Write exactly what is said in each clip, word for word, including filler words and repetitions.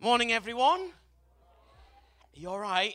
Morning, everyone. You all right?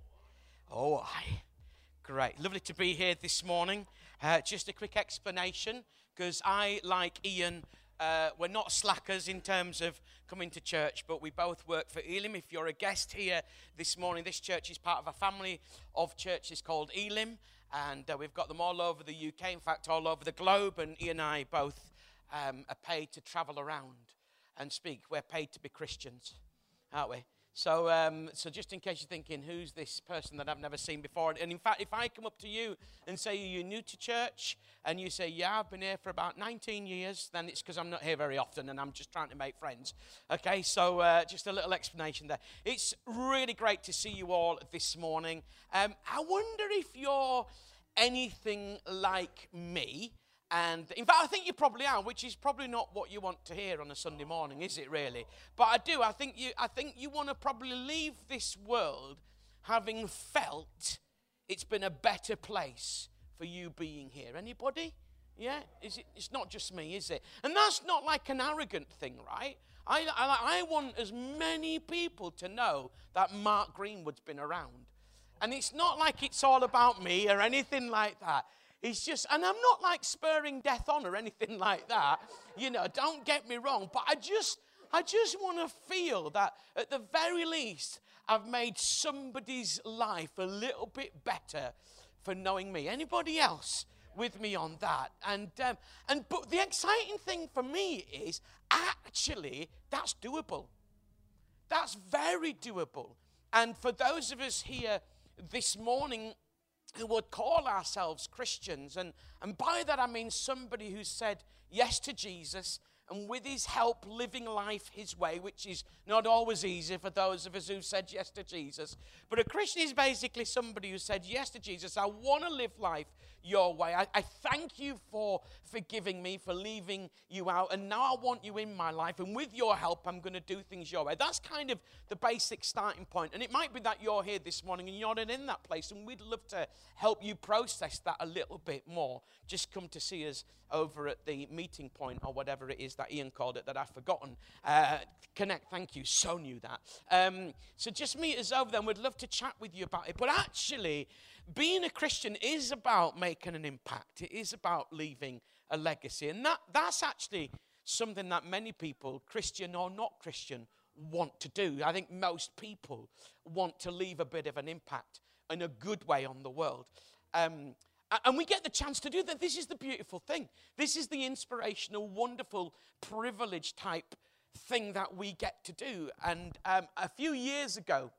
Oh, aye. Great. Lovely to be here this morning. Uh, just a quick explanation, because I, like Ian, uh, we're not slackers in terms of coming to church, but we both work for Elim. If you're a guest here this morning, this church is part of a family of churches called Elim, and uh, we've got them all over the U K, in fact, all over the globe, and Ian and I both um, are paid to travel around and speak. We're paid to be Christians, aren't we? So um, so just in case you're thinking, who's this person that I've never seen before? And in fact, if I come up to you and say you're new to church, and you say, yeah, I've been here for about nineteen years, then it's because I'm not here very often, and I'm just trying to make friends. Okay, so uh, just a little explanation there. It's really great to see you all this morning. Um, I wonder if you're anything like me. And in fact, I think you probably are, which is probably not what you want to hear on a Sunday morning, is it really? But I do. I think you. I think you want to probably leave this world having felt it's been a better place for you being here. Anybody? Yeah. Is it? It's not just me, is it? And that's not like an arrogant thing, right? I I, I want as many people to know that Mark Greenwood's been around, and it's not like it's all about me or anything like that. It's just, and I'm not like spurring death on or anything like that. You know, don't get me wrong. But I just, I just want to feel that at the very least, I've made somebody's life a little bit better for knowing me. Anybody else with me on that? And um, and but the exciting thing for me is actually that's doable. That's very doable. And for those of us here this morning who would call ourselves Christians, and, and by that I mean somebody who said yes to Jesus, and with his help living life his way, which is not always easy for those of us who said yes to Jesus. But a Christian is basically somebody who said yes to Jesus. I want to live life your way. I, I thank you for forgiving me, for leaving you out, and now I want you in my life, and with your help I'm going to do things your way. That's kind of the basic starting point. And it might be that you're here this morning and you're not in that place, and we'd love to help you process that a little bit more. Just come to see us over at the meeting point, or whatever it is that Ian called it that I've forgotten. Uh, connect, thank you, so knew that. Um, so just meet us over there, and we'd love to chat with you about it. But actually, being a Christian is about making an impact. It is about leaving a legacy. And that, that's actually something that many people, Christian or not Christian, want to do. I think most people want to leave a bit of an impact in a good way on the world. Um, and we get the chance to do that. This is the beautiful thing. This is the inspirational, wonderful, privilege type thing that we get to do. And um, a few years ago,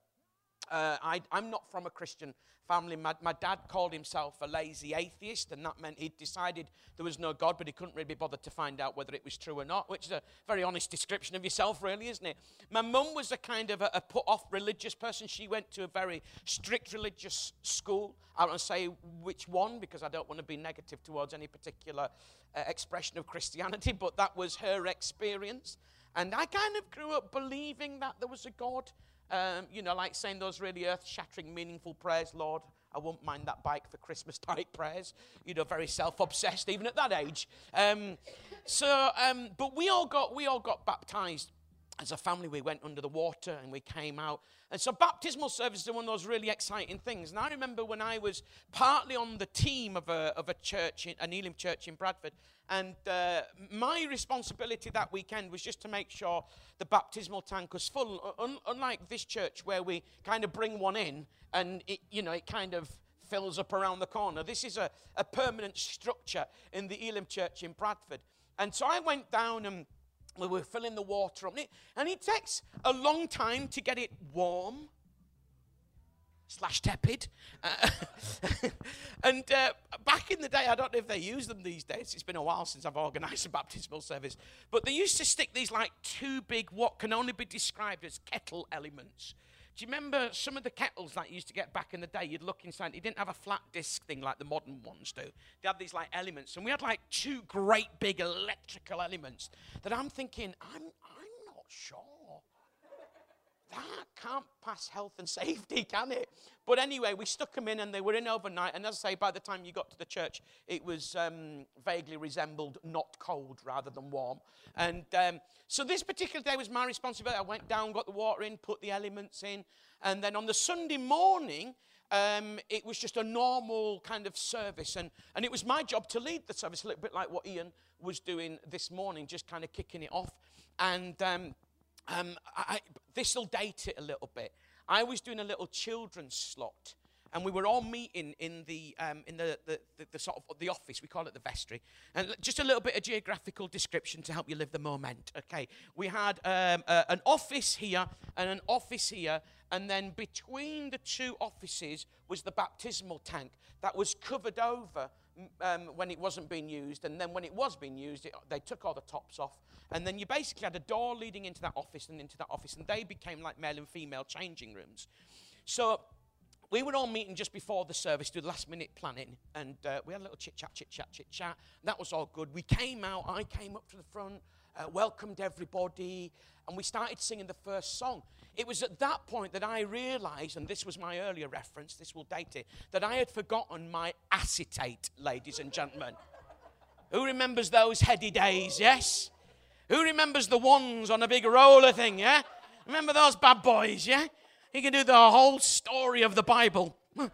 uh, I, I'm not from a Christian family. My, my dad called himself a lazy atheist, and that meant he'd decided there was no God, but he couldn't really be bothered to find out whether it was true or not, which is a very honest description of yourself, really, isn't it? My mum was a kind of a, a put-off religious person. She went to a very strict religious school. I don't want to say which one, because I don't want to be negative towards any particular uh, expression of Christianity, but that was her experience. And I kind of grew up believing that there was a God. Um, you know, like saying those really earth-shattering, meaningful prayers, Lord, I won't mind that bike for Christmas type prayers. You know, very self-obsessed, even at that age. Um, so, um, but we all got we all got baptized as a family. We went under the water and we came out. And so baptismal services are one of those really exciting things. And I remember when I was partly on the team of a of a church, in, an Elim church in Bradford, and uh, my responsibility that weekend was just to make sure the baptismal tank was full. Un- unlike this church where we kind of bring one in and it, you know, it kind of fills up around the corner. This is a, a permanent structure in the Elim church in Bradford. And so I went down and we were filling the water up. And it, and it takes a long time to get it warm slash tepid. Uh, and uh, back in the day, I don't know if they use them these days. It's been a while since I've organised a baptismal service. But they used to stick these like two big, what can only be described as kettle elements. Do you remember some of the kettles that you used to get back in the day? You'd look inside. You didn't have a flat disc thing like the modern ones do. They had these like elements. And we had like two great big electrical elements that I'm thinking, I'm I'm not sure that can't pass health and safety, can it? But anyway, we stuck them in and they were in overnight. And as I say, by the time you got to the church, it was um, vaguely resembled not cold rather than warm. And um, so this particular day was my responsibility. I went down, got the water in, put the elements in. And then on the Sunday morning, um, it was just a normal kind of service. And, and it was my job to lead the service, a little bit like what Ian was doing this morning, just kind of kicking it off. And Um, Um, I, this will date it a little bit. I was doing a little children's slot, and we were all meeting in the um, in the, the, the, the sort of the office. We call it the vestry. And just a little bit of geographical description to help you live the moment. Okay, we had um, uh, an office here and an office here, and then between the two offices was the baptismal tank that was covered over um, when it wasn't being used, and then when it was being used, it, they took all the tops off. And then you basically had a door leading into that office and into that office, and they became like male and female changing rooms. So we were all meeting just before the service, do the last minute planning, and uh, we had a little chit chat, chit chat, chit chat. That was all good. We came out, I came up to the front, uh, welcomed everybody, and we started singing the first song. It was at that point that I realized, and this was my earlier reference, this will date it, that I had forgotten my acetate, ladies and gentlemen. Who remembers those heady days, yes? Who remembers the ones on a big roller thing, yeah? Remember those bad boys, yeah? You can do the whole story of the Bible.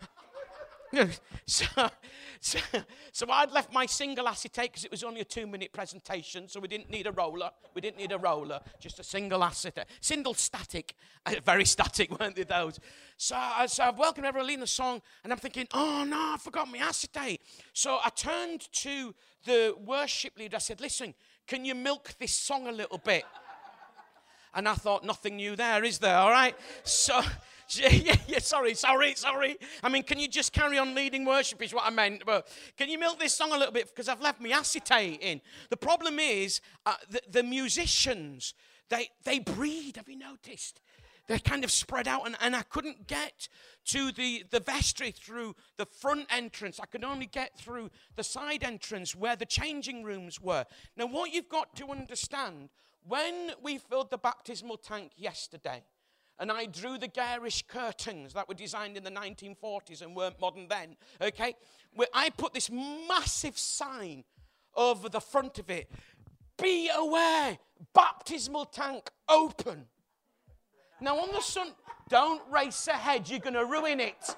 so, so, so I'd left my single acetate because it was only a two-minute presentation, so we didn't need a roller. We didn't need a roller, just a single acetate. Single static. Uh, very static, weren't they, those? So, uh, so I've welcomed everyone leading the song, and I'm thinking, oh, no, I forgot my acetate. So I turned to the worship leader. I said, listen, can you milk this song a little bit? And I thought, nothing new there, is there? All right? So, yeah, yeah, sorry, sorry, sorry. I mean, can you just carry on leading worship is what I meant. But can you milk this song a little bit? Because I've left my acetate in. The problem is, uh, the, the musicians, they, they breed, have you noticed? They're kind of spread out, and, and I couldn't get to the, the vestry through the front entrance. I could only get through the side entrance where the changing rooms were. Now, what you've got to understand, when we filled the baptismal tank yesterday, and I drew the garish curtains that were designed in the nineteen forties and weren't modern then, okay, I put this massive sign over the front of it. Be aware, baptismal tank open. Now, on the sun, don't race ahead. You're going to ruin it.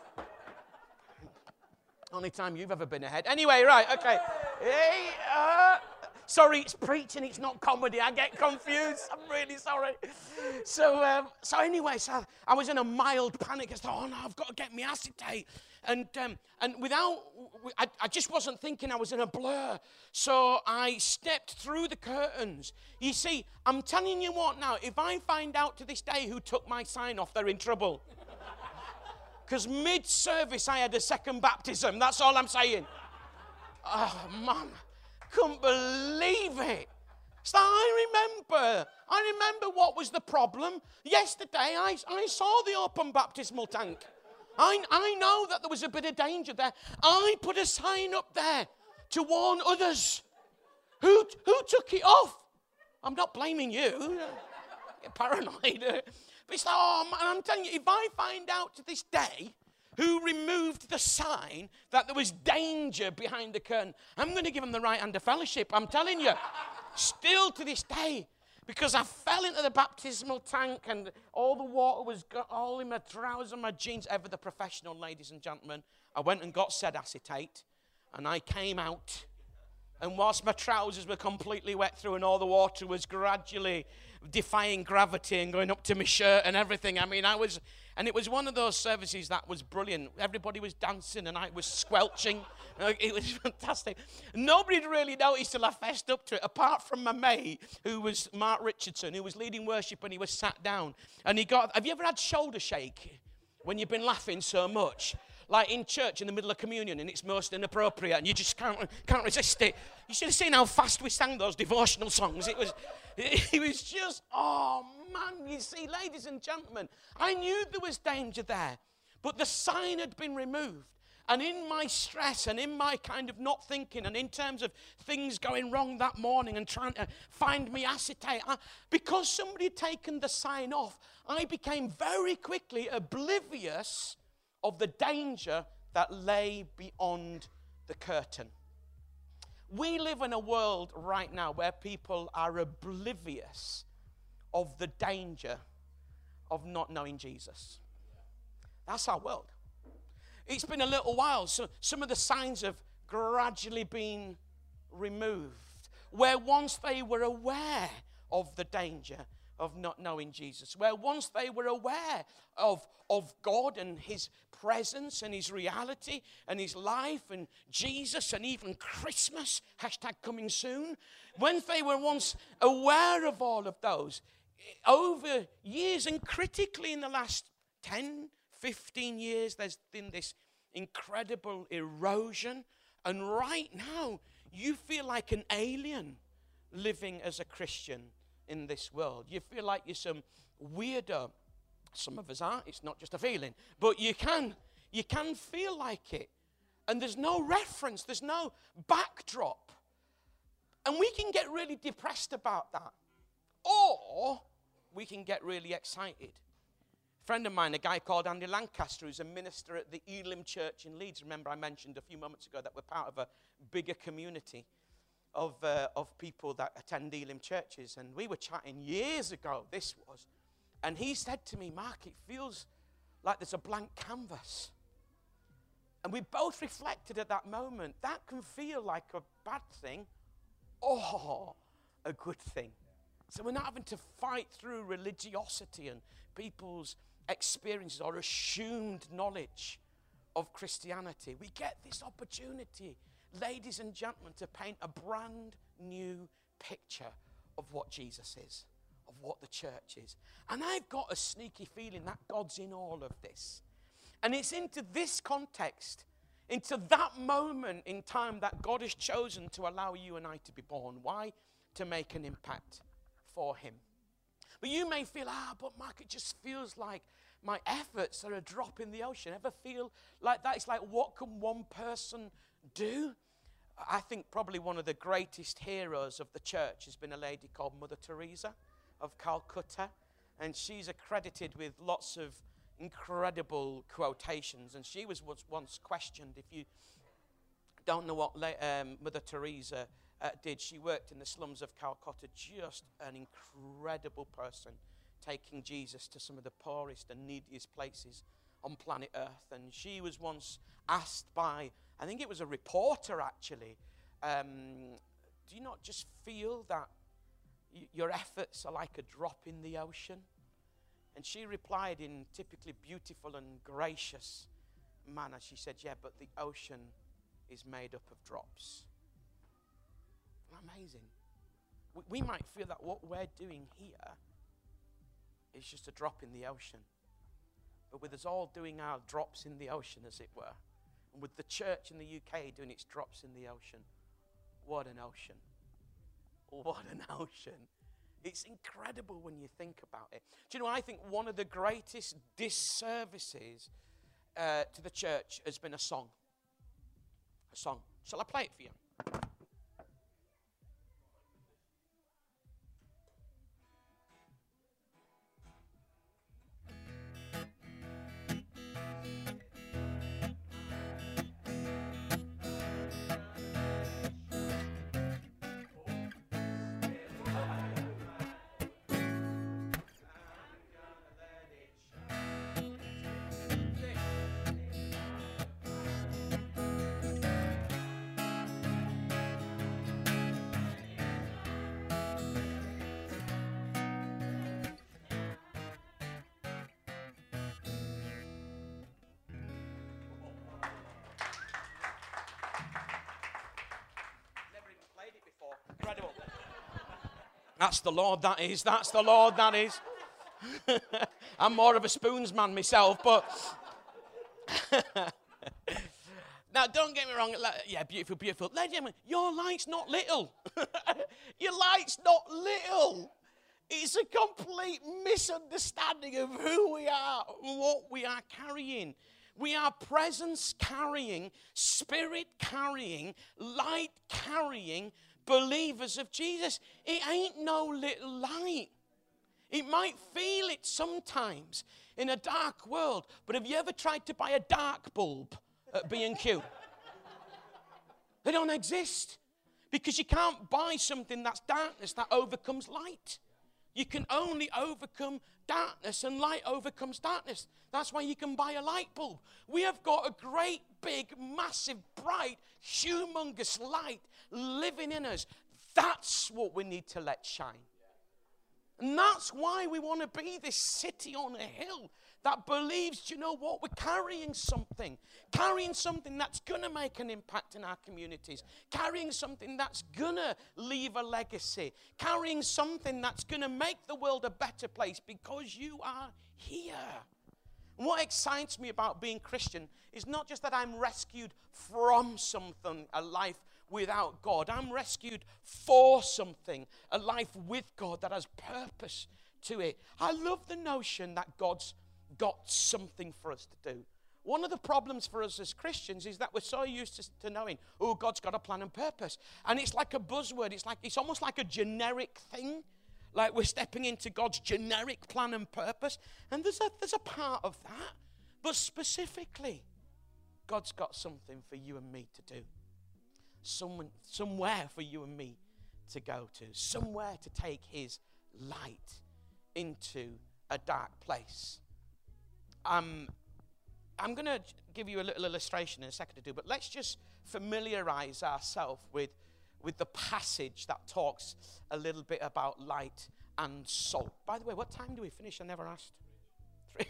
Only time you've ever been ahead. Anyway, right, okay. Hey, uh, sorry, it's preaching, it's not comedy. I get confused. I'm really sorry. So, um, so anyway, so I was in a mild panic. I thought, oh, no, I've got to get my acetate. And um, and without, I, I just wasn't thinking, I was in a blur. So I stepped through the curtains. You see, I'm telling you what now, if I find out to this day who took my sign off, they're in trouble. Because mid-service, I had a second baptism. That's all I'm saying. Oh, man, couldn't believe it. So I remember, I remember what was the problem. Yesterday, I, I saw the open baptismal tank. I, I know that there was a bit of danger there. I put a sign up there to warn others. Who, who took it off? I'm not blaming you. You're paranoid. But it's like, oh, man, I'm telling you, if I find out to this day who removed the sign that there was danger behind the curtain, I'm going to give them the right hand of fellowship. I'm telling you. Still to this day. Because I fell into the baptismal tank and all the water was got all in my trousers and my jeans. Ever the professional, ladies and gentlemen. I went and got said acetate and I came out. And whilst my trousers were completely wet through and all the water was gradually defying gravity and going up to my shirt and everything. I mean, I was, and it was one of those services that was brilliant. Everybody was dancing and I was squelching. It was fantastic. Nobody really noticed till I fessed up to it, apart from my mate, who was Mark Richardson, who was leading worship, and he was sat down. And he got, have you ever had shoulder shake when you've been laughing so much? Like in church in the middle of communion and it's most inappropriate and you just can't, can't resist it. You should have seen how fast we sang those devotional songs. It was, it was just, oh man, you see, ladies and gentlemen, I knew there was danger there, but the sign had been removed. And in my stress and in my kind of not thinking and in terms of things going wrong that morning and trying to find me acetate, I, because somebody had taken the sign off, I became very quickly oblivious of the danger that lay beyond the curtain. We live in a world right now where people are oblivious of the danger of not knowing Jesus. That's our world. It's been a little while, so some of the signs have gradually been removed. Where once they were aware of the danger of not knowing Jesus, where once they were aware of, of God and his presence and his reality and his life and Jesus and even Christmas, hashtag coming soon, when they were once aware of all of those, over years and critically in the last ten, fifteen years, there's been this incredible erosion. And right now, you feel like an alien living as a Christian in this world. You feel like you're some weirdo. Some of us are. It's not just a feeling. But you can, you can feel like it. And there's no reference. There's no backdrop. And we can get really depressed about that. Or we can get really excited. A friend of mine, a guy called Andy Lancaster, who's a minister at the Elim Church in Leeds. Remember I mentioned a few moments ago that we're part of a bigger community of, uh, of people that attend Elim churches. And we were chatting years ago, this was. And he said to me, Mark, it feels like there's a blank canvas. And we both reflected at that moment, that can feel like a bad thing or a good thing. So we're not having to fight through religiosity and people's experiences or assumed knowledge of Christianity. We get this opportunity, ladies and gentlemen, to paint a brand new picture of what Jesus is, of what the church is. And I've got a sneaky feeling that God's in all of this. And it's into this context, into that moment in time that God has chosen to allow you and I to be born. Why? To make an impact for him. But you may feel, ah, but Mark, it just feels like my efforts are a drop in the ocean. Ever feel like that? It's like, what can one person do? I think probably one of the greatest heroes of the church has been a lady called Mother Teresa of Calcutta. And she's accredited with lots of incredible quotations. And she was once questioned. If you don't know what um, Mother Teresa Uh, did. She worked in the slums of Calcutta, just an incredible person, taking Jesus to some of the poorest and neediest places on planet Earth. And she was once asked by, I think it was a reporter actually, um, do you not just feel that y- your efforts are like a drop in the ocean? And she replied in typically beautiful and gracious manner. She said, yeah, but the ocean is made up of drops. Amazing. We, we might feel that what we're doing here is just a drop in the ocean. But with us all doing our drops in the ocean, as it were, and with the church in the U K doing its drops in the ocean, what an ocean. What an ocean. It's incredible when you think about it. Do you know, I think one of the greatest disservices uh, to the church has been a song. A song. Shall I play it for you? Incredible. That's the Lord, that is. That's the Lord, that is. I'm more of a spoons man myself, but... Now, don't get me wrong. Yeah, beautiful, beautiful. Ladies and gentlemen, your light's not little. Your light's not little. It's a complete misunderstanding of who we are and what we are carrying. We are presence carrying, spirit carrying, light carrying believers of Jesus. It ain't no little light. It might feel it sometimes in a dark world, but have you ever tried to buy a dark bulb at B and Q? They don't exist, because you can't buy something that's darkness that overcomes light. You can only overcome darkness, and light overcomes darkness. That's why you can buy a light bulb. We have got a great, big, massive, bright, humongous light living in us. That's what we need to let shine. And that's why we want to be this city on a hill that believes, you know what, we're carrying something. Carrying something that's going to make an impact in our communities. Carrying something that's going to leave a legacy. Carrying something that's going to make the world a better place because you are here. And what excites me about being Christian is not just that I'm rescued from something, a life without God. I'm rescued for something, a life with God that has purpose to it. I love the notion that God's got something for us to do. One of the problems for us as Christians is that we're so used to, to knowing, oh, God's got a plan and purpose. And it's like a buzzword. It's like it's almost like a generic thing. Like we're stepping into God's generic plan and purpose. And there's a, there's a part of that. But specifically, God's got something for you and me to do. Someone, somewhere for you and me to go to. Somewhere to take his light into a dark place. Um, I'm going to give you a little illustration in a second to do, but let's just familiarize ourselves with, with the passage that talks a little bit about light and salt. By the way, what time do we finish? I never asked. Three.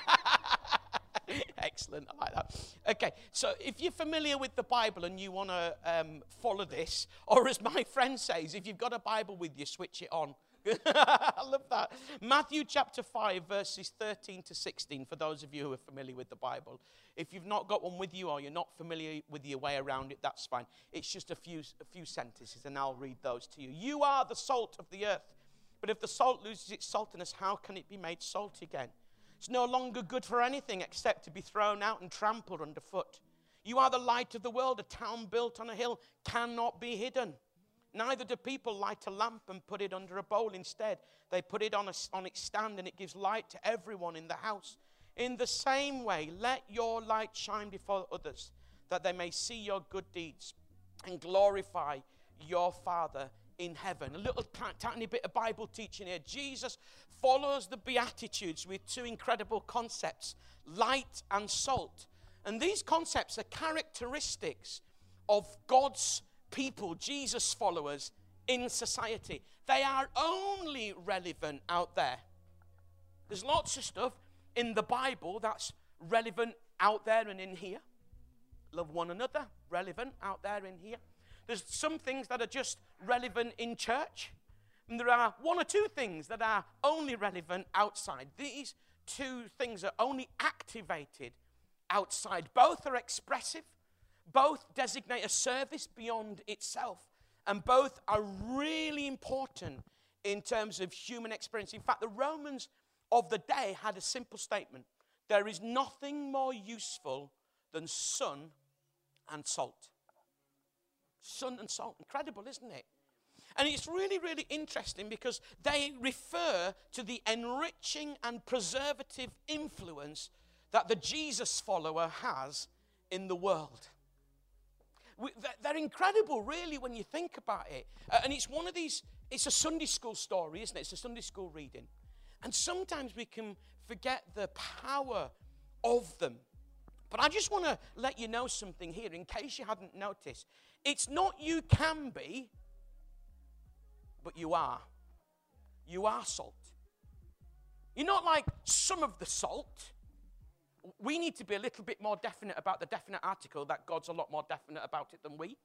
Excellent, I like that. Okay, so if you're familiar with the Bible and you want to um, follow this, or as my friend says, if you've got a Bible with you, switch it on. I love that. Matthew chapter five, verses thirteen to sixteen, for those of you who are familiar with the Bible. If you've not got one with you or you're not familiar with your way around it, that's fine. It's just a few, a few sentences, and I'll read those to you. You are the salt of the earth, but if the salt loses its saltiness, how can it be made salty again? It's no longer good for anything except to be thrown out and trampled underfoot. You are the light of the world. A town built on a hill cannot be hidden. Neither do people light a lamp and put it under a bowl. Instead, they put it on, a, on its stand, and it gives light to everyone in the house. In the same way, let your light shine before others, that they may see your good deeds and glorify your Father in heaven. A little tiny bit of Bible teaching here. Jesus follows the Beatitudes with two incredible concepts, light and salt. And these concepts are characteristics of God's people, Jesus followers in society. They are only relevant out there. There's lots of stuff in the Bible that's relevant out there and in here. Love one another, relevant out there in here. There's some things that are just relevant in church. And there are one or two things that are only relevant outside. These two things are only activated outside. Both are expressive. Both designate a service beyond itself, and both are really important in terms of human experience. In fact, the Romans of the day had a simple statement. There is nothing more useful than sun and salt. Sun and salt. Incredible, isn't it? And it's really, really interesting because they refer to the enriching and preservative influence that the Jesus follower has in the world. They're incredible, really, when you think about it. Uh, and it's one of these, it's a Sunday school story, isn't it? It's a Sunday school reading. And sometimes we can forget the power of them. But I just want to let you know something here, in case you hadn't noticed. It's not you can be, but you are. You are salt. You're not like some of the salt. We need to be a little bit more definite about the definite article that God's a lot more definite about it than we.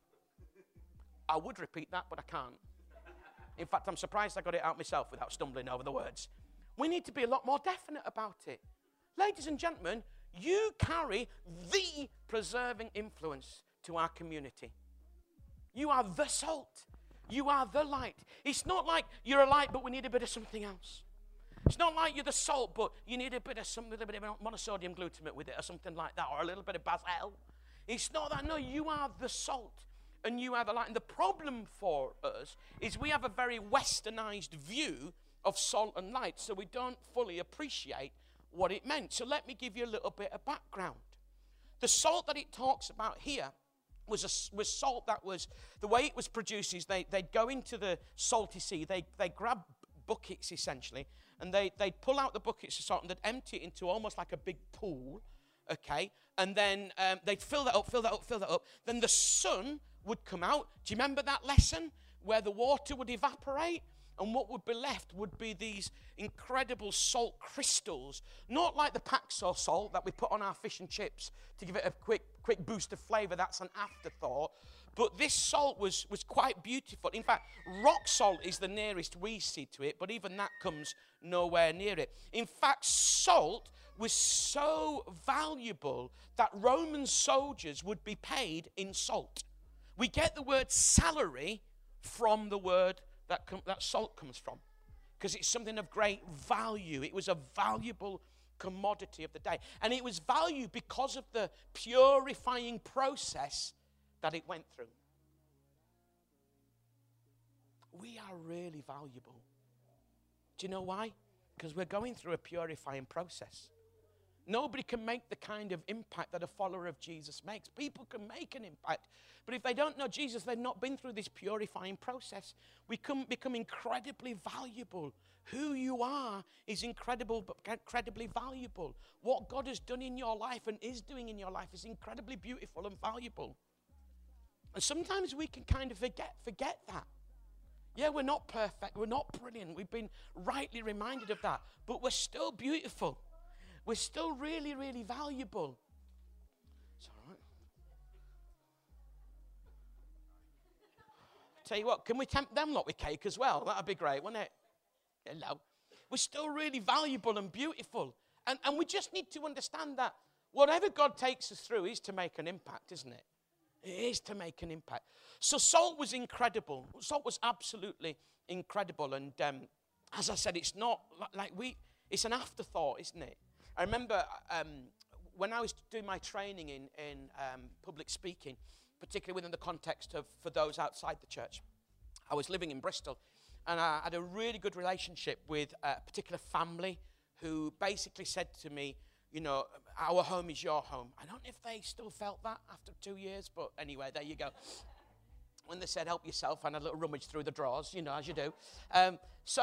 I would repeat that, but I can't. In fact, I'm surprised I got it out myself without stumbling over the words. We need to be a lot more definite about it. Ladies and gentlemen, you carry the preserving influence to our community. You are the salt. You are the light. It's not like you're a light, but we need a bit of something else. It's not like you're the salt, but you need a bit of some little bit of monosodium glutamate with it or something like that, or a little bit of basil. It's not that. No, you are the salt and you are the light. And the problem for us is we have a very westernized view of salt and light, so we don't fully appreciate what it meant. So let me give you a little bit of background. The salt that it talks about here was a, was salt that was, the way it was produced is they, they'd go into the salty sea, they, they grab buckets essentially, and they, they'd pull out the buckets of salt and they'd empty it into almost like a big pool, okay, and then um, they'd fill that up, fill that up, fill that up, then the sun would come out. Do you remember that lesson where the water would evaporate? And what would be left would be these incredible salt crystals, not like the Paxo salt that we put on our fish and chips to give it a quick quick boost of flavor. That's an afterthought. But this salt was, was quite beautiful. In fact, rock salt is the nearest we see to it, but even that comes nowhere near it. In fact, salt was so valuable that Roman soldiers would be paid in salt. We get the word salary from the word that, com- that salt comes from, because it's something of great value. It was a valuable commodity of the day. And it was valued because of the purifying process that it went through. We are really valuable. Do you know why? Because we're going through a purifying process. Nobody can make the kind of impact that a follower of Jesus makes. People can make an impact, but if they don't know Jesus, they've not been through this purifying process. We can become incredibly valuable. Who you are is incredible, but incredibly valuable. What God has done in your life and is doing in your life is incredibly beautiful and valuable. And sometimes we can kind of forget, forget that. Yeah, we're not perfect. We're not brilliant. We've been rightly reminded of that, but we're still beautiful. We're still really, really valuable. It's all right. Tell you what, can we tempt them lot with cake as well? That'd be great, wouldn't it? Hello. We're still really valuable and beautiful. And, and we just need to understand that whatever God takes us through is to make an impact, isn't it? It is to make an impact. So salt was incredible. Salt was absolutely incredible. And um, as I said, it's not like we, it's an afterthought, isn't it? I remember um, when I was doing my training in, in um, public speaking, particularly within the context of for those outside the church, I was living in Bristol, and I had a really good relationship with a particular family who basically said to me, you know, our home is your home. I don't know if they still felt that after two years, but anyway, there you go. When they said, help yourself, and a little rummage through the drawers, you know, as you do. Um, so...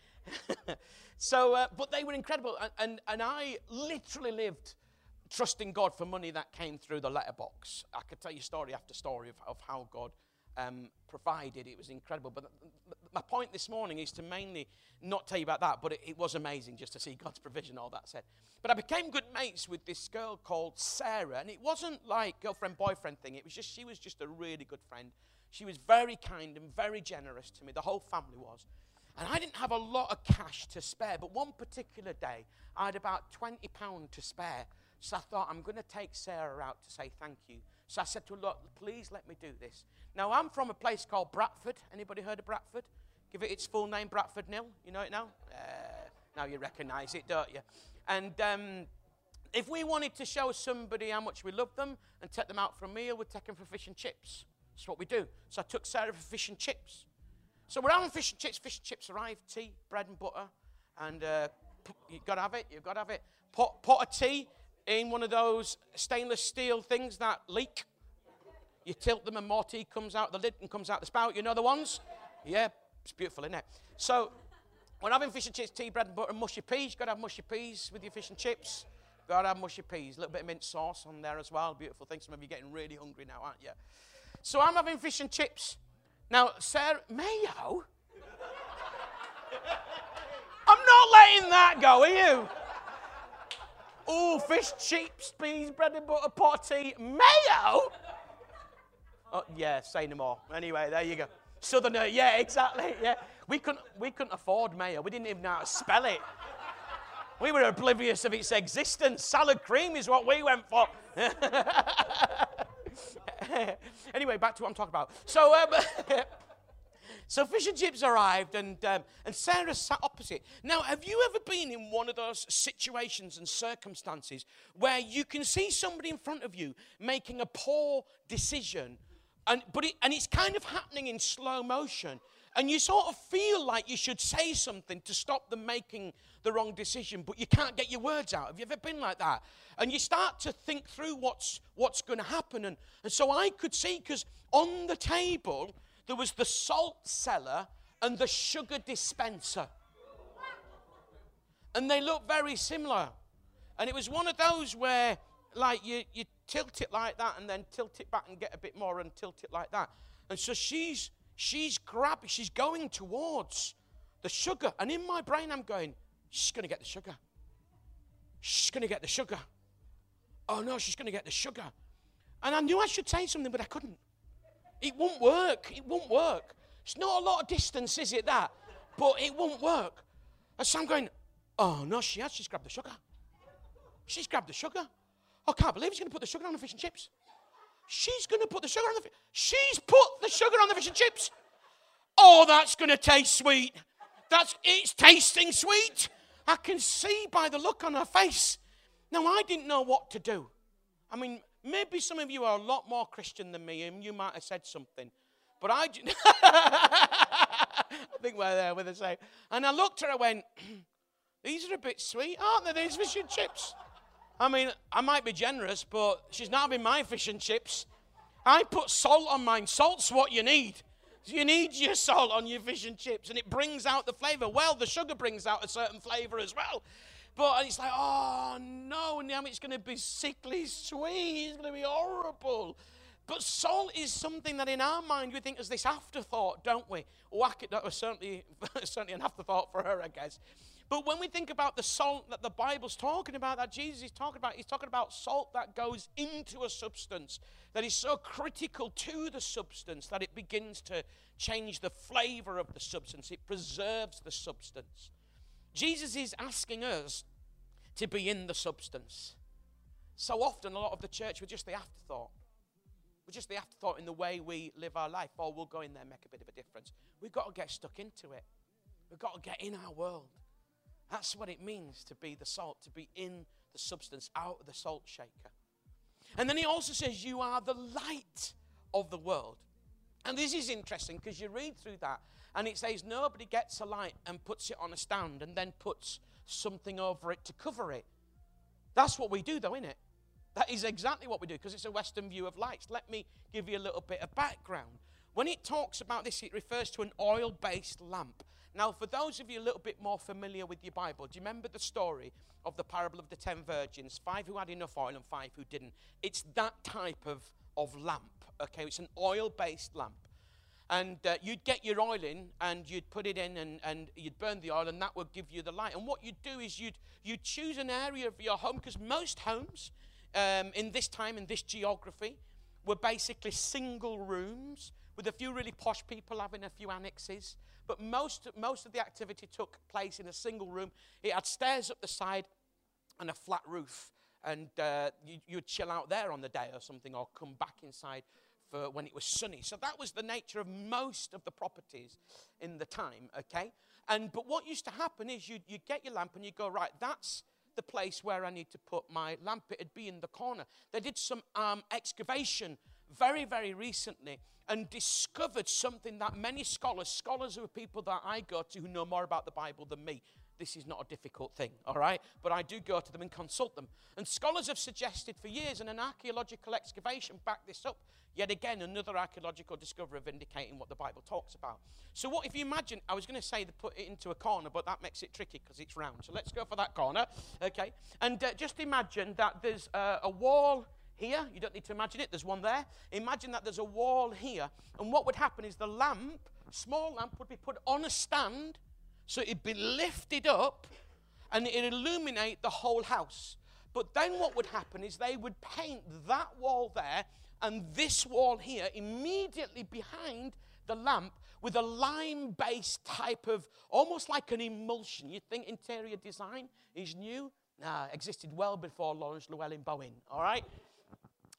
so, uh, but they were incredible, and, and and I literally lived trusting God for money that came through the letterbox. I could tell you story after story of, of how God um, provided. It was incredible. But th- th- my point this morning is to mainly not tell you about that, but it, it was amazing just to see God's provision, all that said. But I became good mates with this girl called Sarah, and it wasn't like girlfriend-boyfriend thing. It was just, she was just a really good friend. She was very kind and very generous to me. The whole family was. And I didn't have a lot of cash to spare, but one particular day, I had about twenty pounds to spare. So I thought, I'm going to take Sarah out to say thank you. So I said to her, look, please let me do this. Now, I'm from a place called Bradford. Anybody heard of Bradford? Give it its full name, Bradford Nil. You know it now? Uh, now you recognise it, don't you? And um, if we wanted to show somebody how much we love them and take them out for a meal, we'd take them for fish and chips. That's what we do. So I took Sarah for fish and chips. So we're having fish and chips. Fish and chips arrive, tea, bread and butter. And uh, you've got to have it. You've got to have it. Pot, pot of tea in one of those stainless steel things that leak. You tilt them and more tea comes out the lid and comes out the spout. You know the ones? Yeah, it's beautiful, isn't it? So we're having fish and chips, tea, bread and butter, and mushy peas. You've got to have mushy peas with your fish and chips. You've got to have mushy peas. A little bit of mint sauce on there as well. Beautiful thing. Some of you are getting really hungry now, aren't you? So I'm having fish and chips. Now, Sarah, mayo? I'm not letting that go, are you? Oh, fish, chips, peas, bread and butter, pot of tea, mayo? Oh, yeah, say no more. Anyway, there you go. Southerner, yeah, exactly, yeah. We couldn't, we couldn't afford mayo. We didn't even know how to spell it. We were oblivious of its existence. Salad cream is what we went for. Anyway, back to what I'm talking about. So, um, So fish and chips arrived, and um, and Sarah sat opposite. Now, have you ever been in one of those situations and circumstances where you can see somebody in front of you making a poor decision, and but it, and it's kind of happening in slow motion, and you sort of feel like you should say something to stop them making the wrong decision, but you can't get your words out. Have you ever been like that? And you start to think through what's what's going to happen, and, and so I could see, because on the table there was the salt cellar and the sugar dispenser. And they look very similar. And it was one of those where, like, you, you tilt it like that and then tilt it back and get a bit more and tilt it like that. And so she's she's grabbing, she's going towards the sugar. And in my brain I'm going, she's going to get the sugar. She's going to get the sugar. Oh, no, she's going to get the sugar. And I knew I should say something, but I couldn't. It won't work. It won't work. It's not a lot of distance, is it, that? But it won't work. And so I'm going, oh, no, she has. She's grabbed the sugar. She's grabbed the sugar. I can't believe she's going to put the sugar on the fish and chips. She's going to put the sugar on the fish. She's put the sugar on the fish and chips. Oh, that's going to taste sweet. That's, it's tasting sweet. I can see by the look on her face. Now, I didn't know what to do. I mean, maybe some of you are a lot more Christian than me, and you might have said something. But I, I think we're there, we're the same. And I looked at her and went, these are a bit sweet, aren't they, these fish and chips? I mean, I might be generous, but she's not having my fish and chips. I put salt on mine. Salt's what you need. You need your salt on your fish and chips, and it brings out the flavor. Well, the sugar brings out a certain flavor as well. But it's like, oh, no, now it's going to be sickly sweet. It's going to be horrible. But salt is something that in our mind we think is this afterthought, don't we? Whack it, that was certainly, certainly an afterthought for her, I guess. But when we think about the salt that the Bible's talking about, that Jesus is talking about, he's talking about salt that goes into a substance, that is so critical to the substance that it begins to change the flavor of the substance. It preserves the substance. Jesus is asking us to be in the substance. So often, a lot of the church, we're just the afterthought. We're just the afterthought in the way we live our life. Or we'll go in there and make a bit of a difference. We've got to get stuck into it. We've got to get in our world. That's what it means to be the salt, to be in the substance, out of the salt shaker. And then he also says, you are the light of the world. And this is interesting because you read through that and it says nobody gets a light and puts it on a stand and then puts something over it to cover it. That's what we do though, isn't it? That is exactly what we do because it's a Western view of lights. Let me give you a little bit of background. When it talks about this, it refers to an oil-based lamp. Now, for those of you a little bit more familiar with your Bible, do you remember the story of the parable of the ten virgins? Five who had enough oil and five who didn't. It's that type of, of lamp, okay? It's an oil-based lamp. And uh, you'd get your oil in, and you'd put it in, and, and you'd burn the oil, and that would give you the light. And what you'd do is you'd, you'd choose an area of your home, because most homes um, in this time, in this geography, were basically single rooms, with a few really posh people having a few annexes. But most, most of the activity took place in a single room. It had stairs up the side and a flat roof. And uh, you, you'd chill out there on the day or something, or come back inside for when it was sunny. So that was the nature of most of the properties in the time, okay? And but what used to happen is you'd, you'd get your lamp and you'd go, right, that's the place where I need to put my lamp. It'd be in the corner. They did some um, excavation very, very recently and discovered something that many scholars, scholars who are people that I go to who know more about the Bible than me, this is not a difficult thing, all right? But I do go to them and consult them. And scholars have suggested for years, and an archaeological excavation backed this up, yet again, another archaeological discovery vindicating what the Bible talks about. So what if you imagine, I was going to say to put it into a corner, but that makes it tricky because it's round. So let's go for that corner, okay? And uh, just imagine that there's uh, a wall here. You don't need to imagine it. There's one there. Imagine that there's a wall here. And what would happen is the lamp, small lamp, would be put on a stand, so it'd be lifted up and it'd illuminate the whole house. But then what would happen is they would paint that wall there and this wall here immediately behind the lamp with a lime-based type of, almost like an emulsion. You'd think interior design is new? Nah, existed well before Lawrence Llewellyn Bowen, all right?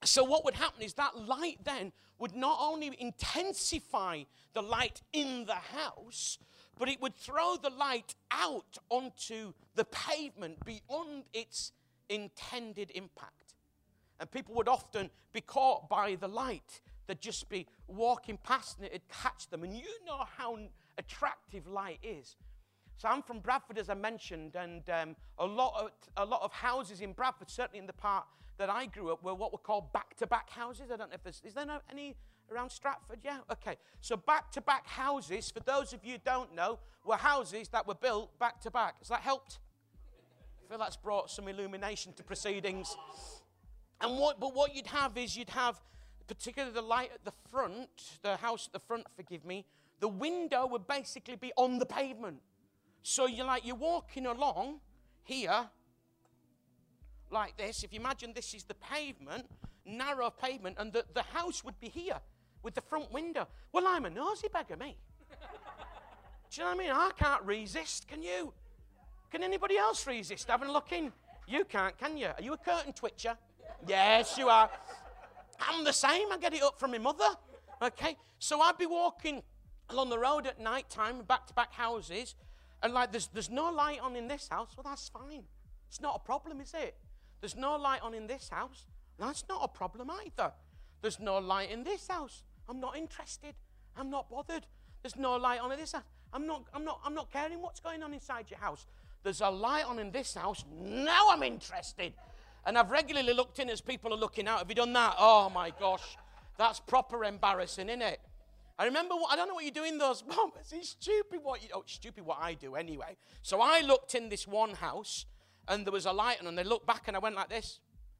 So what would happen is that light then would not only intensify the light in the house, but it would throw the light out onto the pavement beyond its intended impact. And people would often be caught by the light. They'd just be walking past and it'd catch them. And you know how attractive light is. So I'm from Bradford, as I mentioned, and um, a lot of a lot of houses in Bradford, certainly in the part that I grew up, were what were called back-to-back houses. I don't know if there's, is there no, any around Stratford? Yeah, okay. So back-to-back houses, for those of you who don't know, were houses that were built back-to-back. Has that helped? I feel that's brought some illumination to proceedings. And what, but what you'd have is you'd have, particularly the light at the front, the house at the front, forgive me, the window would basically be on the pavement. So you're like, you're walking along here, like this. If you imagine this is the pavement, narrow pavement, and the, the house would be here with the front window. Well, I'm a nosy beggar, me. Do you know what I mean? I can't resist. Can you? Can anybody else resist having a look in? You can't, can you? Are you a curtain twitcher? Yes, you are. I'm the same. I get it up from my mother. Okay? So I'd be walking along the road at night time, back-to-back houses, and like there's, there's no light on in this house. Well, that's fine. It's not a problem, is it? There's no light on in this house. That's not a problem either. There's no light in this house. I'm not interested. I'm not bothered. There's no light on in this house. I'm not, I'm not, I'm not caring what's going on inside your house. There's a light on in this house. Now I'm interested. And I've regularly looked in as people are looking out. Have you done that? Oh, my gosh. That's proper embarrassing, isn't it? I remember, what, I don't know what you do in those moments. It's stupid what you, oh, it's stupid what I do anyway. So I looked in this one house, and there was a light on, and I looked back, and I went like this.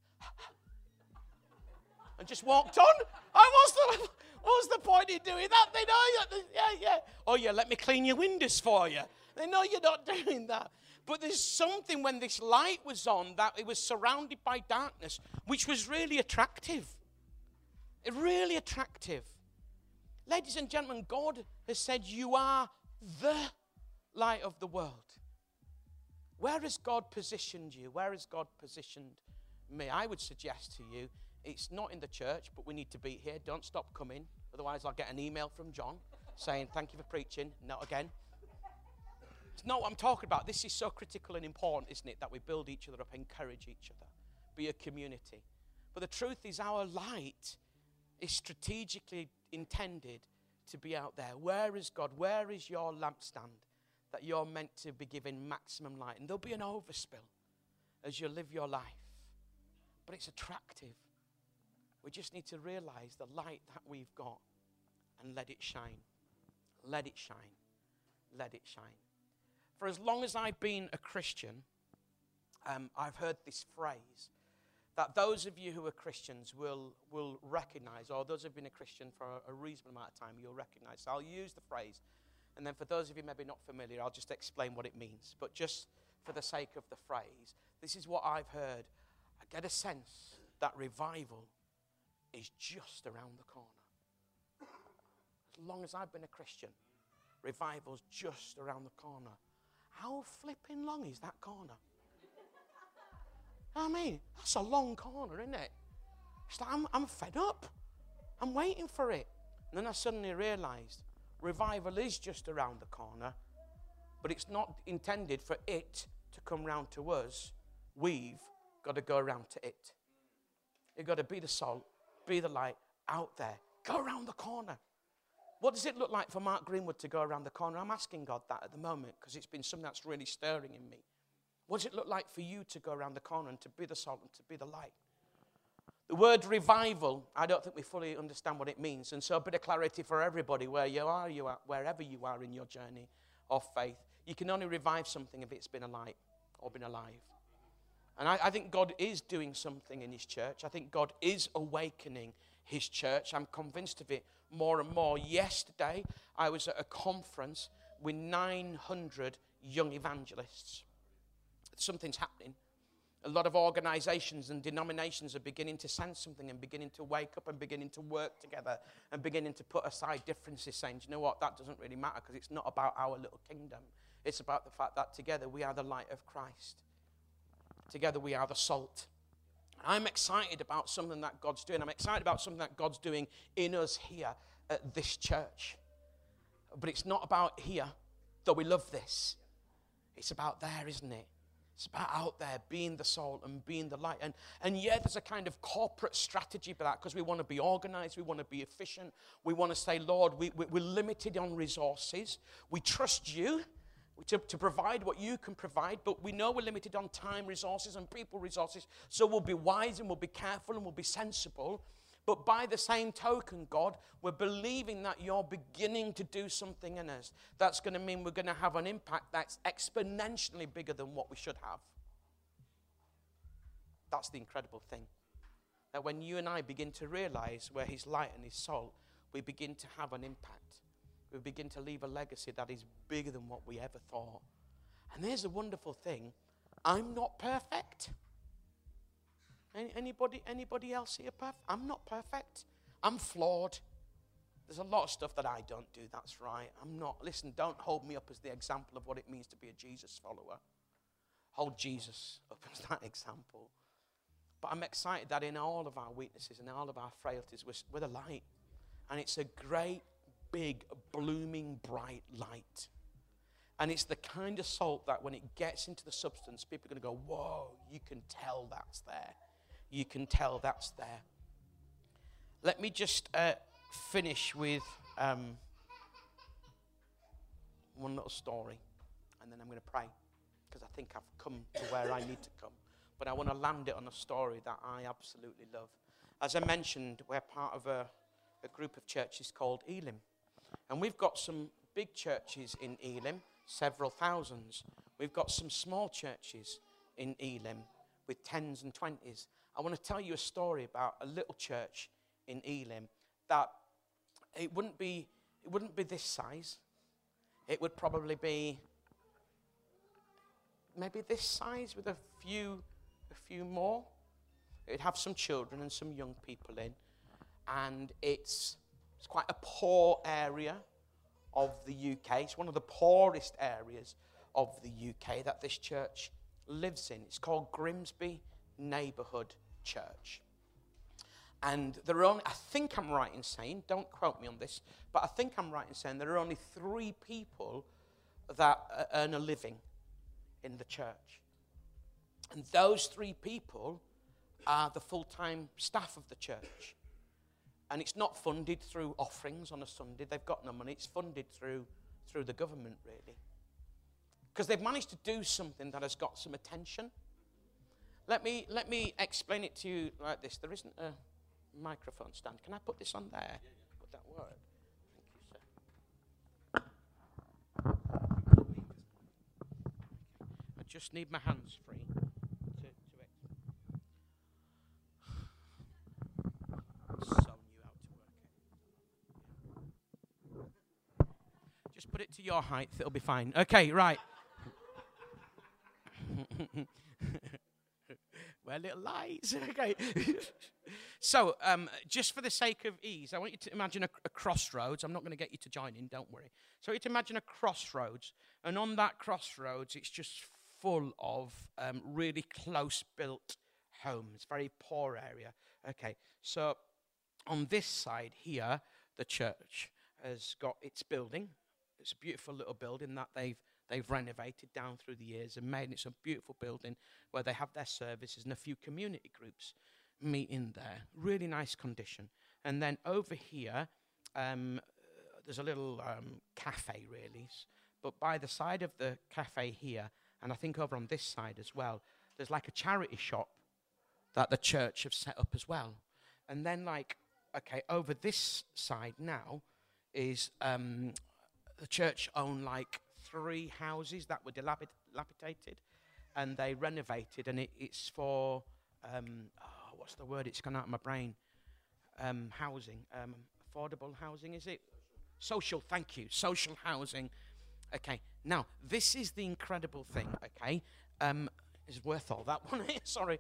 And just walked on. I was the, what was the point in doing that? They know you. Yeah, yeah. Oh, yeah, let me clean your windows for you. They know you're not doing that. But there's something when this light was on that it was surrounded by darkness, which was really attractive. It really attractive. Ladies and gentlemen, God has said you are the light of the world. Where has God positioned you? Where has God positioned me? I would suggest to you, it's not in the church, but we need to be here. Don't stop coming. Otherwise, I'll get an email from John saying, thank you for preaching. Not again. It's not what I'm talking about. This is so critical and important, isn't it, that we build each other up, encourage each other, be a community. But the truth is our light is strategically intended to be out there. Where is God? Where is your lampstand that you're meant to be given maximum light? And there'll be an overspill as you live your life. But it's attractive. We just need to realize the light that we've got and let it shine. Let it shine. Let it shine. For as long as I've been a Christian, um, I've heard this phrase that those of you who are Christians will, will recognize, or those who have been a Christian for a, a reasonable amount of time, you'll recognize. So I'll use the phrase, and then for those of you maybe not familiar, I'll just explain what it means. But just for the sake of the phrase, this is what I've heard. I get a sense that revival is just around the corner. As long as I've been a Christian, revival's just around the corner. How flipping long is that corner? I mean, that's a long corner, isn't it? It's like, I'm, I'm fed up. I'm waiting for it. And then I suddenly realized revival is just around the corner, but it's not intended for it to come round to us. We've got to go around to it. You've got to be the salt, be the light out there. Go around the corner. What does it look like for Mark Greenwood to go around the corner? I'm asking God that at the moment because it's been something that's really stirring in me. What does it look like for you to go around the corner and to be the salt and to be the light? The word revival, I don't think we fully understand what it means. And so a bit of clarity for everybody where you are, you are, wherever you are in your journey of faith. You can only revive something if it's been alive or been alive. And I, I think God is doing something in his church. I think God is awakening his church. I'm convinced of it more and more. Yesterday, I was at a conference with nine hundred young evangelists. Something's happening. A lot of organizations and denominations are beginning to sense something and beginning to wake up and beginning to work together and beginning to put aside differences, saying, do you know what, that doesn't really matter because it's not about our little kingdom. It's about the fact that together we are the light of Christ. Together we are the salt. I'm excited about something that God's doing. I'm excited about something that God's doing in us here at this church. But it's not about here, though we love this. It's about there, isn't it? It's about out there being the salt and being the light. And, and yeah, there's a kind of corporate strategy for that because we want to be organized. We want to be efficient. We want to say, Lord, we, we, we're limited on resources. We trust you to, to provide what you can provide, but we know we're limited on time resources and people resources. So we'll be wise and we'll be careful and we'll be sensible. But by the same token, God, we're believing that you're beginning to do something in us. That's going to mean we're going to have an impact that's exponentially bigger than what we should have. That's the incredible thing. That when you and I begin to realize where his light and his salt, we begin to have an impact. We begin to leave a legacy that is bigger than what we ever thought. And there's a wonderful thing. I'm not perfect. Anybody, anybody else here perfect? I'm not perfect. I'm flawed. There's a lot of stuff that I don't do, that's right. I'm not, listen, don't hold me up as the example of what it means to be a Jesus follower. Hold Jesus up as that example. But I'm excited that in all of our weaknesses and all of our frailties, we're, we're the light. And it's a great, big, blooming, bright light. And it's the kind of salt that when it gets into the substance, people are going to go, whoa, you can tell that's there. You can tell that's there. Let me just uh, finish with um, one little story, and then I'm going to pray, because I think I've come to where I need to come. But I want to land it on a story that I absolutely love. As I mentioned, we're part of a, a group of churches called Elim. And we've got some big churches in Elim, several thousands. We've got some small churches in Elim with tens and twenties. I want to tell you a story about a little church in Elim that it wouldn't be it wouldn't be this size. It would probably be maybe this size with a few a few more. It'd have some children and some young people in, and it's it's quite a poor area of the U K. It's one of the poorest areas of the U K that this church lives in. It's called Grimsby Neighbourhood Church. And there are only, I think I'm right in saying, don't quote me on this, but I think I'm right in saying there are only three people that earn a living in the church. And those three people are the full-time staff of the church. And it's not funded through offerings on a Sunday. They've got no money. It's funded through, through the government, really. Because they've managed to do something that has got some attention. Let me, let me explain it to you like this. There isn't a microphone stand. Can I put this on there? Would that work? Thank you, sir. I just need my hands free. To, to so new out to work it. Just put it to your height. It'll be fine. Okay, right. Well, little lights. Okay. So, um, just for the sake of ease, I want you to imagine a, a crossroads. I'm not going to get you to join in, don't worry. So, I want you to imagine a crossroads, and on that crossroads, it's just full of um, really close-built homes, very poor area. Okay, so on this side here, the church has got its building. It's a beautiful little building that they've They've renovated down through the years and made it a beautiful building where they have their services and a few community groups meet in there. Really nice condition. And then over here, um, there's a little um, cafe, really. But by the side of the cafe here, and I think over on this side as well, there's like a charity shop that the church have set up as well. And then, like, okay, over this side now is um, the church own, like, three houses that were dilapidated, and they renovated, and it, it's for, um, oh, what's the word? It's gone out of my brain. Um, housing, um, affordable housing, is it? Social, thank you, social housing. Okay, now, this is the incredible thing, okay? Um, it's worth all that one, sorry.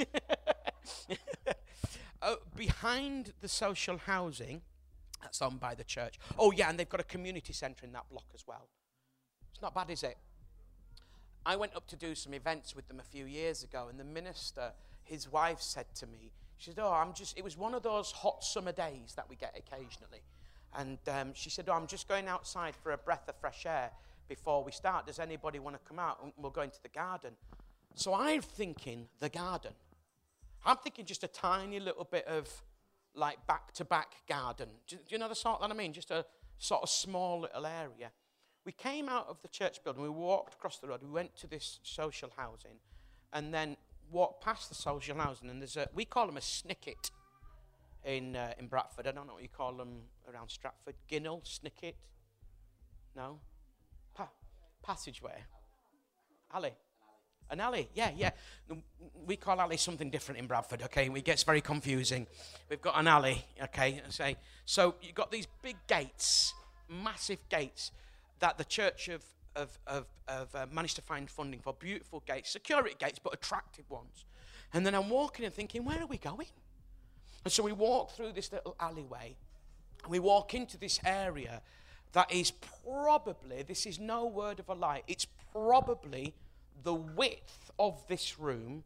Oh, behind the social housing, that's owned by the church. Oh, yeah, and they've got a community centre in that block as well. It's not bad, is it? I went up to do some events with them a few years ago, and the minister, his wife said to me, she said, oh, I'm just, it was one of those hot summer days that we get occasionally. And um, she said, oh, I'm just going outside for a breath of fresh air before we start. Does anybody want to come out? And we'll go into the garden. So I'm thinking the garden. I'm thinking just a tiny little bit of like back-to-back garden. Do, do you know the sort that I mean? Just a sort of small little area. We came out of the church building. We walked across the road. We went to this social housing and then walked past the social housing. And there's a, we call them a snicket in uh, in Bradford. I don't know what you call them around Stratford. Ginnell, snicket? No? Pa- passageway? Alley? An alley, yeah, yeah. We call alley something different in Bradford, okay? It gets very confusing. We've got an alley, okay? Say, so you've got these big gates, massive gates, that the church have, have, have, have uh, managed to find funding for. Beautiful gates, security gates, but attractive ones. And then I'm walking and thinking, where are we going? And so we walk through this little alleyway, and we walk into this area that is probably, this is no word of a lie, it's probably the width of this room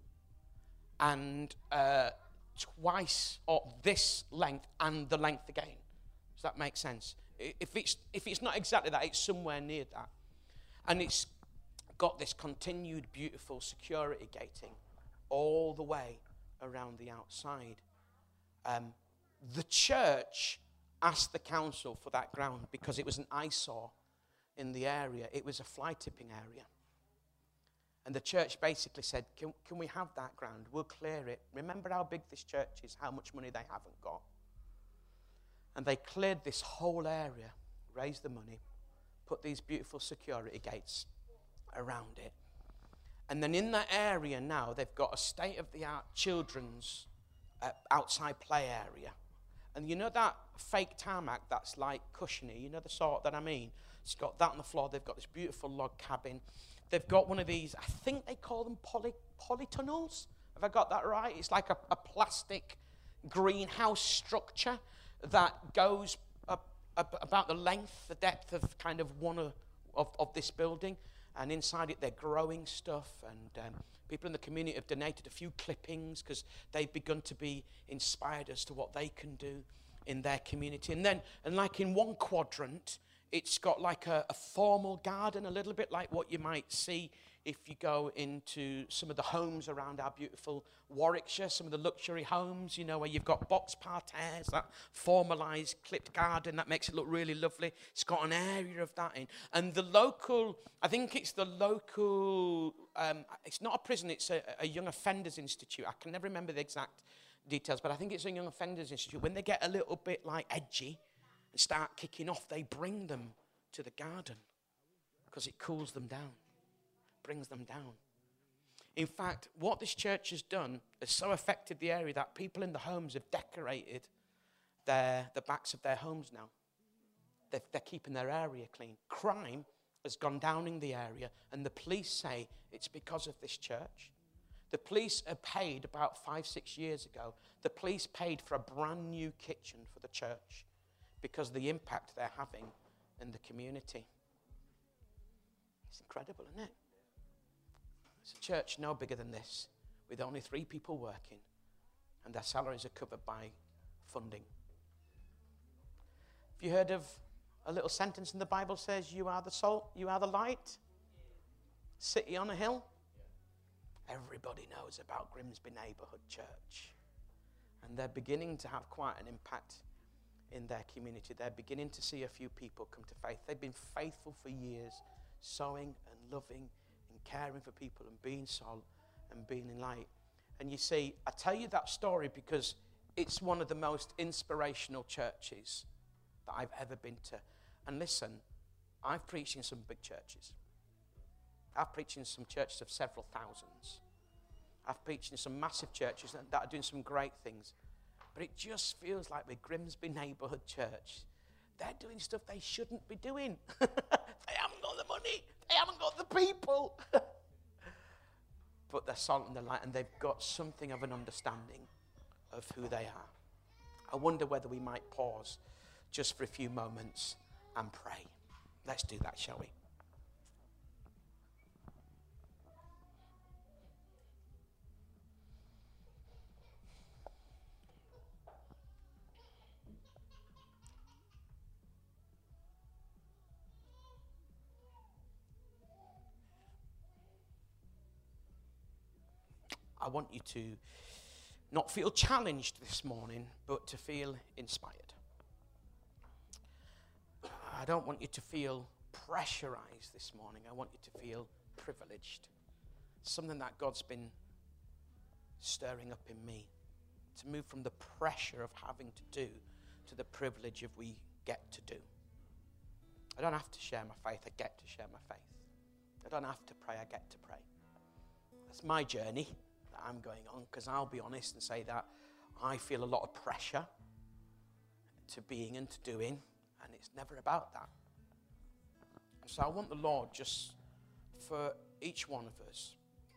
and uh, twice of this length and the length again. Does that make sense? If it's, if it's not exactly that, it's somewhere near that. And it's got this continued beautiful security gating all the way around the outside. Um, the church asked the council for that ground because it was an eyesore in the area. It was a fly tipping area. And the church basically said, can, can we have that ground? We'll clear it. Remember how big this church is, how much money they haven't got. And they cleared this whole area, raised the money, put these beautiful security gates around it. And then in that area now, they've got a state-of-the-art children's uh, outside play area. And you know that fake tarmac that's like cushiony, you know the sort that I mean? It's got that on the floor. They've got this beautiful log cabin. They've got one of these, I think they call them poly, polytunnels. Have I got that right? It's like a, a plastic greenhouse structure that goes up, up about the length, the depth of kind of one of, of, of this building. And inside it, they're growing stuff. And um, people in the community have donated a few clippings because they've begun to be inspired as to what they can do in their community. And then, and like in one quadrant, it's got like a, a formal garden, a little bit like what you might see if you go into some of the homes around our beautiful Warwickshire, some of the luxury homes, you know, where you've got box parterres, that formalised clipped garden that makes it look really lovely. It's got an area of that in. And the local, I think it's the local, um, it's not a prison, it's a, a young offenders institute. I can never remember the exact details, but I think it's a young offenders institute. When they get a little bit like edgy and start kicking off, they bring them to the garden because it cools them down, brings them down. In fact, what this church has done has so affected the area that people in the homes have decorated their, the backs of their homes now. They're, they're keeping their area clean. Crime has gone down in the area, and the police say it's because of this church. The police are paid about five, six years ago. The police paid for a brand new kitchen for the church because of the impact they're having in the community. It's incredible, isn't it? It's a church no bigger than this, with only three people working, and their salaries are covered by funding. Have you heard of a little sentence in the Bible says, you are the salt, you are the light? City on a hill? Everybody knows about Grimsby Neighbourhood Church. And they're beginning to have quite an impact in their community. They're beginning to see a few people come to faith. They've been faithful for years, sowing and loving and caring for people and being salt and being in light. And you see, I tell you that story because it's one of the most inspirational churches that I've ever been to. And listen, I've preached in some big churches. I've preached in some churches of several thousands. I've preached in some massive churches that are doing some great things. But it just feels like with Grimsby Neighbourhood Church, they're doing stuff they shouldn't be doing. They haven't got the money. They haven't got the people. But they're salt and the light, and they've got something of an understanding of who they are. I wonder whether we might pause just for a few moments and pray. Let's do that, shall we? want you to not feel challenged this morning, but to feel inspired. I don't want you to feel pressurized this morning. I want you to feel privileged. Something that God's been stirring up in me. To move from the pressure of having to do to the privilege of we get to do. I don't have to share my faith. I get to share my faith. I don't have to pray. I get to pray. That's my journey that I'm going on, because I'll be honest and say that I feel a lot of pressure to being and to doing, and it's never about that. So I want the Lord just for each one of us,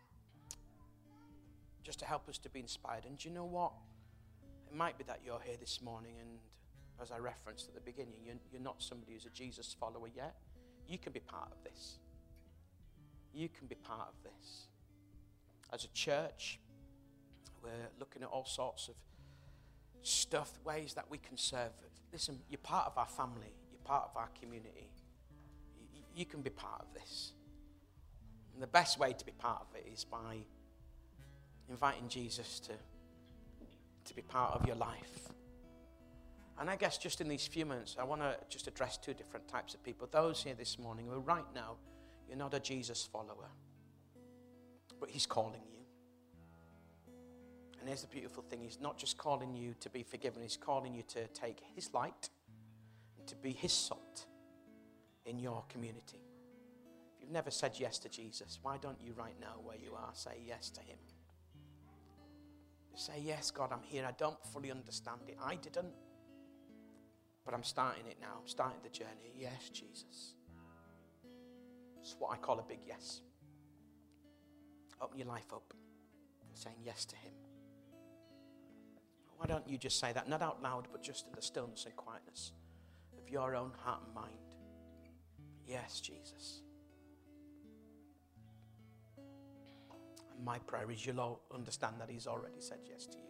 just to help us to be inspired. And do you know what? It might be that you're here this morning, and as I referenced at the beginning, you're, you're not somebody who's a Jesus follower yet. You can be part of this. You can be part of this. As a church, we're looking at all sorts of stuff, ways that we can serve. Listen, you're part of our family. You're part of our community. You, you can be part of this. And the best way to be part of it is by inviting Jesus to, to be part of your life. And I guess just in these few minutes, I want to just address two different types of people. Those here this morning who right now, you're not a Jesus follower, but he's calling you. And here's the beautiful thing. He's not just calling you to be forgiven. He's calling you to take his light and to be his salt in your community. If you've never said yes to Jesus, why don't you right now where you are say yes to him? Say, yes, God, I'm here. I don't fully understand it. I didn't. But I'm starting it now. I'm starting the journey. Yes, Jesus. It's what I call a big yes. Open your life up and saying yes to him. Why don't you just say that, not out loud, but just in the stillness and quietness of your own heart and mind. Yes, Jesus. And my prayer is you'll all understand that he's already said yes to you.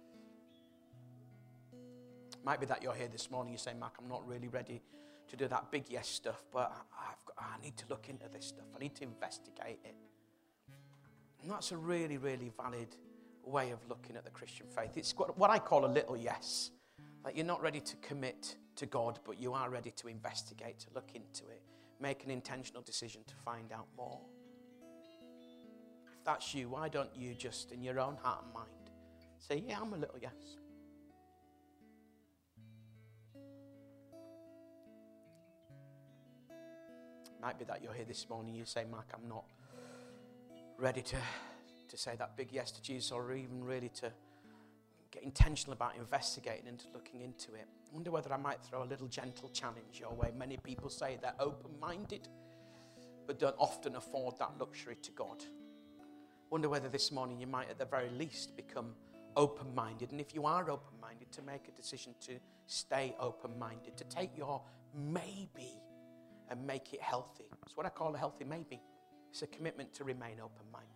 It might be that you're here this morning, you say, Mark, I'm not really ready to do that big yes stuff, but I've got, I need to look into this stuff. I need to investigate it. And that's a really, really valid way of looking at the Christian faith. It's what I call a little yes. Like you're not ready to commit to God, but you are ready to investigate, to look into it, make an intentional decision to find out more. If that's you, why don't you just in your own heart and mind say, yeah, I'm a little yes. Might be that you're here this morning, you say, Mark, I'm not ready to, to say that big yes to Jesus, or even really to get intentional about investigating and looking into it. I wonder whether I might throw a little gentle challenge your way. Many people say they're open-minded, but don't often afford that luxury to God. I wonder whether this morning you might at the very least become open-minded, and if you are open-minded, to make a decision to stay open-minded, to take your maybe and make it healthy. It's what I call a healthy maybe. It's a commitment to remain open-minded.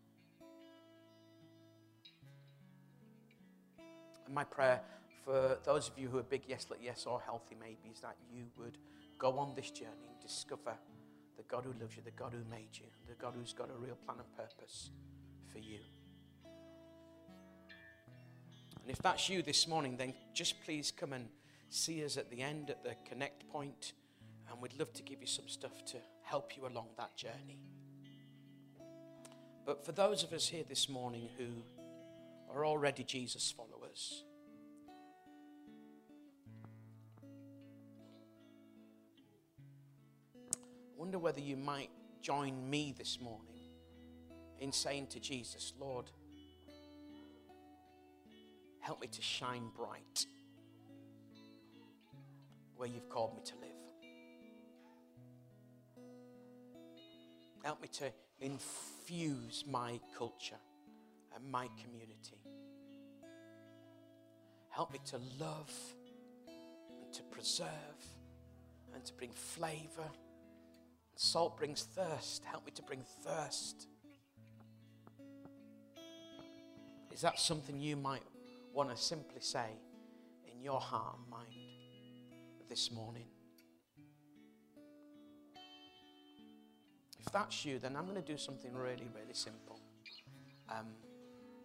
And my prayer for those of you who are big yes, let yes, or healthy maybe, is that you would go on this journey and discover the God who loves you, the God who made you, the God who's got a real plan and purpose for you. And if that's you this morning, then just please come and see us at the end, at the connect point. And we'd love to give you some stuff to help you along that journey. But for those of us here this morning who are already Jesus followers, I wonder whether you might join me this morning in saying to Jesus, Lord, help me to shine bright where you've called me to live. Help me to infuse my culture and my community. Help me to love and to preserve and to bring flavor. Salt brings thirst. Help me to bring thirst. Is that something you might want to simply say in your heart and mind this morning? If that's you, then I'm going to do something really, really simple. Um,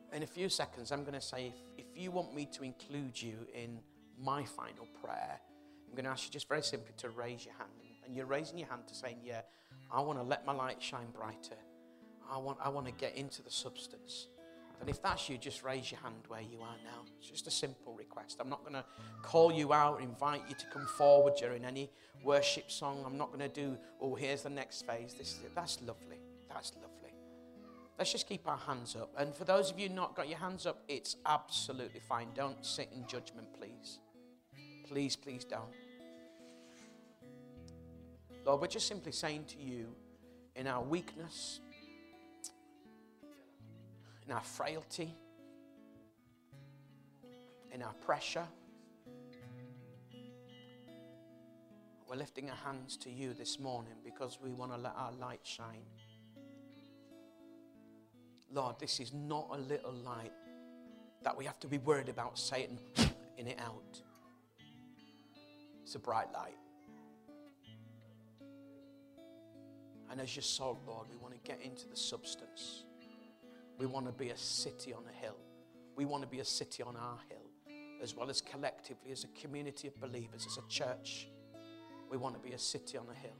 in a few seconds, I'm going to say, if, if you want me to include you in my final prayer, I'm going to ask you just very simply to raise your hand. And you're raising your hand to saying, yeah, I want to let my light shine brighter. I want, I want to get into the substance. And if that's you, just raise your hand where you are now. It's just a simple request. I'm not going to call you out, invite you to come forward during any worship song. I'm not going to do, oh, here's the next phase. This is it. That's lovely. That's lovely. Let's just keep our hands up. And for those of you not got your hands up, it's absolutely fine. Don't sit in judgment, please. Please, please don't. Lord, we're just simply saying to you, in our weakness, in our frailty, in our pressure, we're lifting our hands to you this morning because we want to let our light shine. Lord, this is not a little light that we have to be worried about Satan in it out. It's a bright light. And as your salt, Lord, we want to get into the substance. We want to be a city on a hill. We want to be a city on our hill, as well as collectively as a community of believers, as a church. We want to be a city on a hill.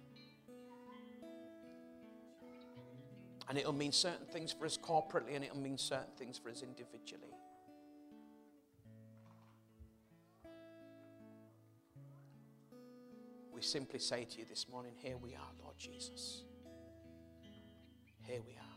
And it'll mean certain things for us corporately, and it'll mean certain things for us individually. We simply say to you this morning, here we are, Lord Jesus. Here we are.